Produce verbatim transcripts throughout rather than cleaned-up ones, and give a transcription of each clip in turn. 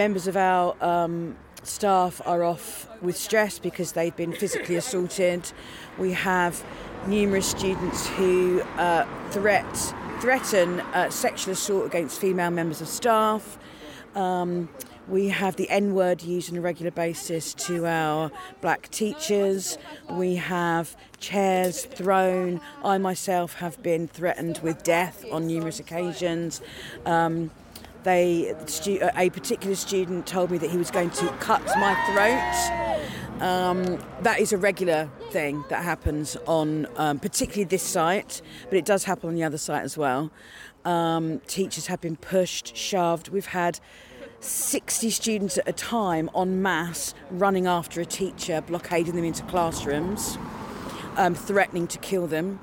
members of our um, staff are off with stress because they've been physically assaulted. We have numerous students who uh, threat threaten uh, sexual assault against female members of staff. Um, we have the N-word used on a regular basis to our black teachers. We have chairs thrown. I myself have been threatened with death on numerous occasions. Um, they, a particular student told me that he was going to cut my throat. Um, that is a regular thing that happens on um, particularly this site, but it does happen on the other site as well. Um, teachers have been pushed, shoved. We've had sixty students at a time en masse running after a teacher, blockading them into classrooms, um, threatening to kill them.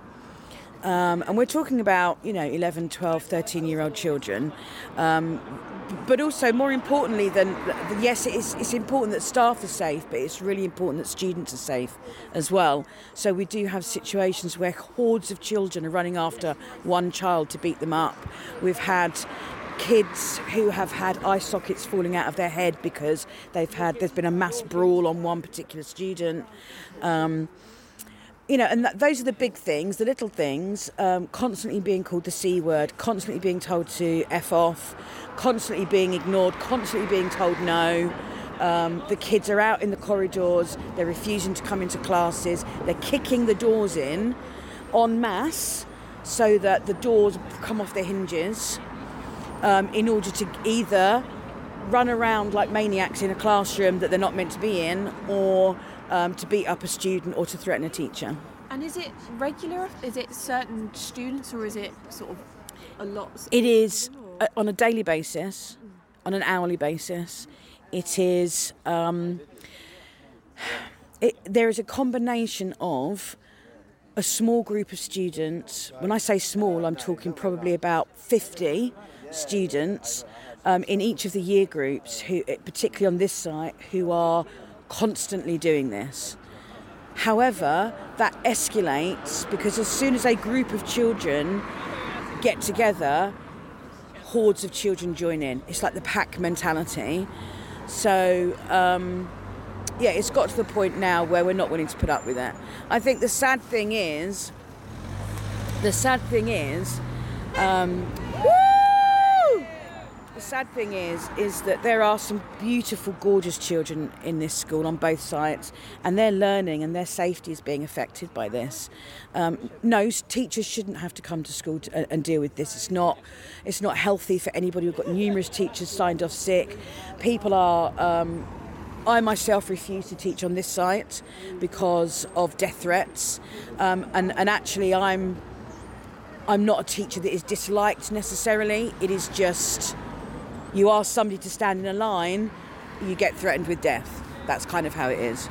Um, and we're talking about, you know, eleven, twelve, thirteen-year-old children. Um, but also, more importantly than, yes, it is, it's important that staff are safe, but it's really important that students are safe as well. So we do have situations where hordes of children are running after one child to beat them up. We've had kids who have had eye sockets falling out of their head because they've had, there's been a mass brawl on one particular student. Um, You know, and that, those are the big things, the little things, um, constantly being called the C word, constantly being told to F off, constantly being ignored, constantly being told no. Um, the kids are out in the corridors, they're refusing to come into classes, they're kicking the doors in en masse so that the doors come off their hinges um, in order to either run around like maniacs in a classroom that they're not meant to be in, or Um, to beat up a student or to threaten a teacher. And is it regular? Is it certain students, or is it sort of a lot? It is uh, on a daily basis, on an hourly basis. It is. Um, it, there is a combination of a small group of students. When I say small, I'm talking probably about fifty students um, in each of the year groups, who, particularly on this site, who are constantly doing this. However, that escalates because as soon as a group of children get together, hordes of children join in. It's like the pack mentality. So, um, yeah, it's got to the point now where we're not willing to put up with it. I think the sad thing is, the sad thing is, um, The sad thing is, is that there are some beautiful, gorgeous children in this school on both sides, and their learning and their safety is being affected by this. Um, no, teachers shouldn't have to come to school to, uh, and deal with this. It's not, it's not healthy for anybody. We've got numerous teachers signed off sick. People are. Um, I myself refuse to teach on this site because of death threats, um, and and actually, I'm. I'm not a teacher that is disliked necessarily. It is just. You ask somebody to stand in a line, you get threatened with death. That's kind of how it is.